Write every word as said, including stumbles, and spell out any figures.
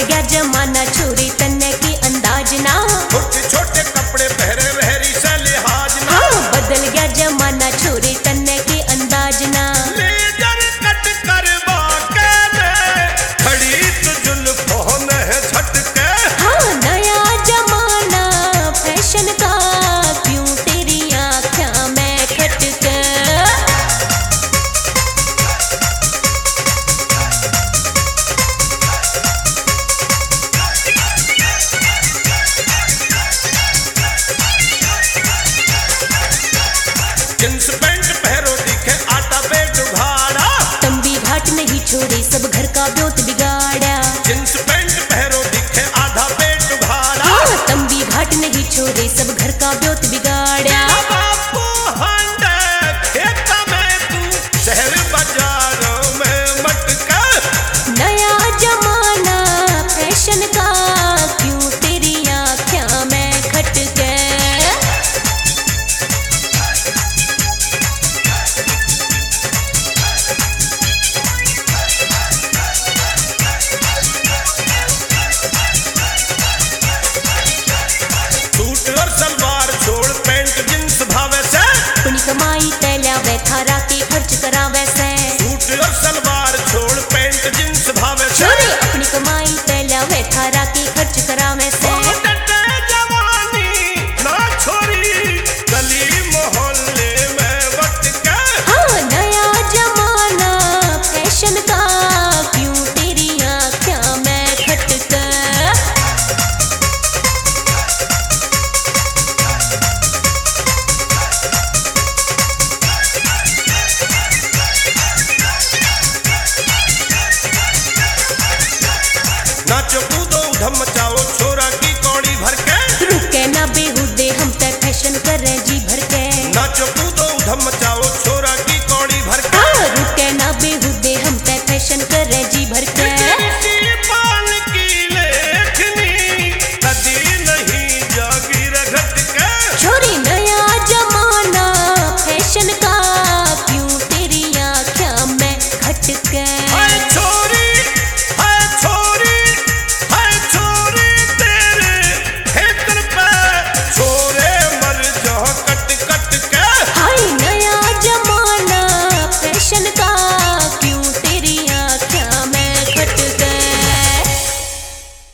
गया जमाना छोरी तन्ने की अंदाज ना, छोटे छोटे कपड़े पहरे वहरी से लिहाज ना। हाँ बदल गया जमाना छोरी तन्ने की अंदाज ना। लेजर कट करवा के मैं खड़ी तो जुल्फों में झटके। हाँ नया जमाना फैशन का क्यों तेरी आँखें में खटके। जींस पैंट पहरो दिखे आटा पेट उघाड़ा। तंबी घाट नहीं छोड़े सब घर का ब्योत बिगाड़ा। जींस पैंट पहरो दिखे आधा पेट उघाड़ा। हाँ तंबी घाट नहीं छोड़े सब घर का ब्योत बिगाड़ा। बापू हांडे खेत में तू शहर बाजारों में मटका। नया जमाना फैशन का क्यों तेरी आँखें में खटके। सूट और सलवार छोड़ पैंट जींस भावे से। अपनी कमाई तैला वे थारा के खर्च करा वैसे। सूट और सलवार छोड़ पैंट जींस भावे से। छोरे अपनी कमाई